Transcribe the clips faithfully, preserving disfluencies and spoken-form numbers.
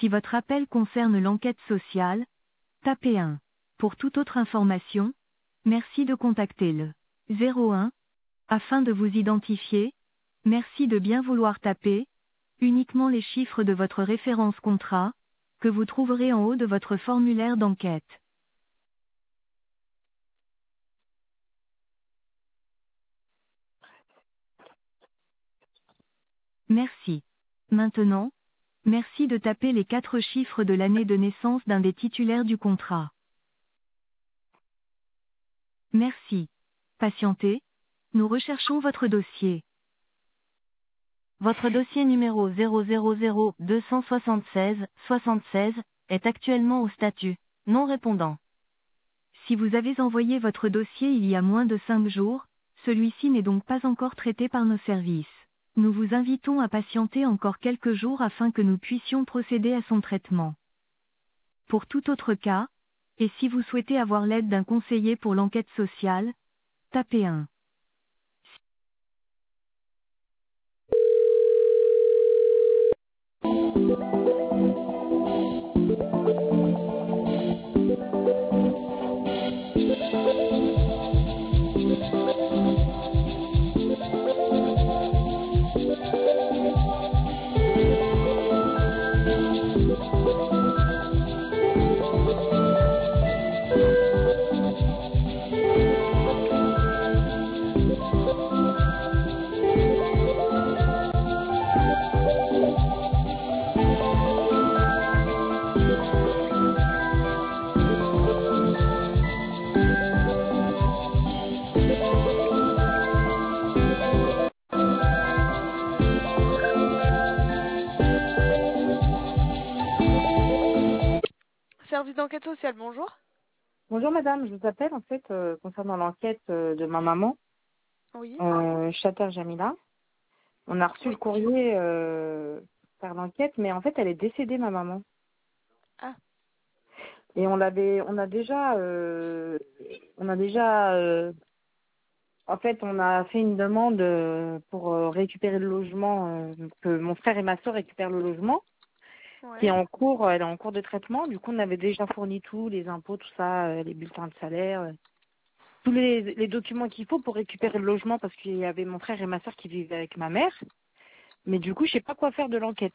Si votre appel concerne l'enquête sociale, tapez un. Pour toute autre information, merci de contacter le zéro un. Afin de vous identifier, merci de bien vouloir taper uniquement les chiffres de votre référence contrat, que vous trouverez en haut de votre formulaire d'enquête. Merci. Maintenant, merci de taper les quatre chiffres de l'année de naissance d'un des titulaires du contrat. Merci. Patientez, nous recherchons votre dossier. Votre dossier numéro zéro zéro zéro deux cent soixante-seize soixante-seize est actuellement au statut non répondant. Si vous avez envoyé votre dossier il y a moins de cinq jours, celui-ci n'est donc pas encore traité par nos services. Nous vous invitons à patienter encore quelques jours afin que nous puissions procéder à son traitement. Pour tout autre cas, et si vous souhaitez avoir l'aide d'un conseiller pour l'enquête sociale, tapez un. Service d'enquête sociale, bonjour. Bonjour madame, je vous appelle en fait euh, concernant l'enquête euh, de ma maman, Oui. euh, Chater Jamila. On a reçu Oui. le courrier euh, faire l'enquête, mais en fait elle est décédée ma maman. Ah. Et on l'avait, on a déjà, euh, on a déjà, euh, en fait on a fait une demande euh, pour euh, récupérer le logement, euh, que mon frère et ma soeur récupèrent le logement, qui est Ouais. en cours, elle est en cours de traitement. Du coup on avait déjà fourni tout, les impôts, tout ça, euh, les bulletins de salaire. euh, tous les, les documents qu'il faut pour récupérer le logement parce qu'il y avait mon frère et ma soeur qui vivaient avec ma mère. Mais du coup, je sais pas quoi faire de l'enquête.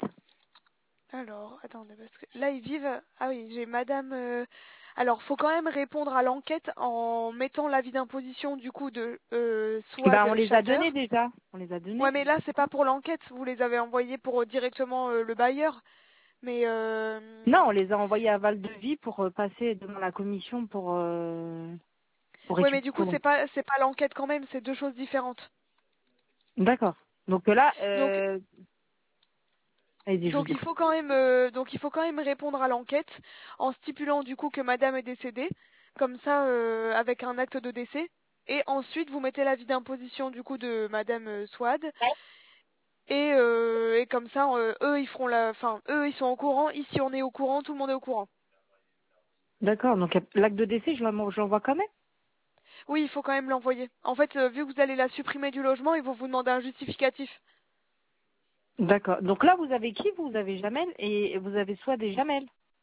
Alors, attendez, parce que là, ils vivent... Ah oui, j'ai madame... euh, Alors, faut quand même répondre à l'enquête en mettant l'avis d'imposition, du coup, de euh, Bah, on Swad les a Chatter. donnés déjà. On les a Ouais, donnés. mais là, c'est pas pour l'enquête. Vous les avez envoyés pour euh, directement euh, le bailleur. Mais... Euh... Non, on les a envoyés à Val de Vie pour euh, passer devant la commission pour, euh, pour Ouais, mais du coup, récupérer. c'est pas c'est pas l'enquête quand même, c'est deux choses différentes. D'accord. Donc là, Donc, euh... allez-y, je vous donc il écoute. faut quand même, euh, donc il faut quand même répondre à l'enquête en stipulant du coup que madame est décédée, comme ça, euh, avec un acte de décès. Et ensuite, vous mettez l'avis d'imposition du coup de madame euh, Swad. Et, euh, et comme ça, euh, eux, ils feront la... Enfin, eux, ils sont au courant. Ici, on est au courant. Tout le monde est au courant. D'accord. Donc l'acte de décès, je l'envoie je l'envoie quand même. Oui, il faut quand même l'envoyer. En fait, euh, vu que vous allez la supprimer du logement, ils vont vous demander un justificatif. D'accord. Donc là, vous avez qui? Vous avez Jamel et vous avez soit des Jamel.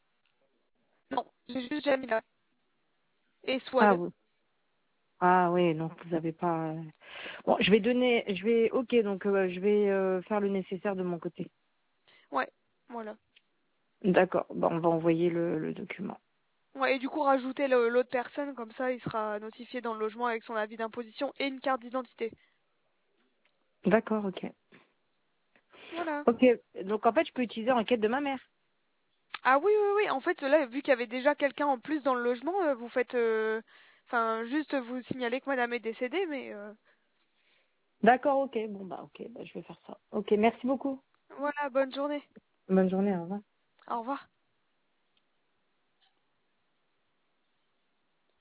Non, j'ai juste Jamila et Ah Swad. oui. Ah oui, donc vous avez pas. euh, Bon, je vais donner, je vais, ok, donc euh, je vais euh, faire le nécessaire de mon côté. Ouais, voilà. D'accord, bon, on va envoyer le, le document. Ouais, et du coup, rajouter le- l'autre personne, comme ça, il sera notifié dans le logement avec son avis d'imposition et une carte d'identité. D'accord, ok. Voilà. Ok, donc en fait, je peux utiliser enquête de ma mère. Ah oui, oui, oui. En fait, là, vu qu'il y avait déjà quelqu'un en plus dans le logement, euh, vous faites... euh, Enfin, juste vous signalez que madame est décédée, mais... euh, D'accord, ok, bon bah ok, bah, je vais faire ça. Ok, merci beaucoup. Voilà, bonne journée. Bonne journée, au revoir. Au revoir.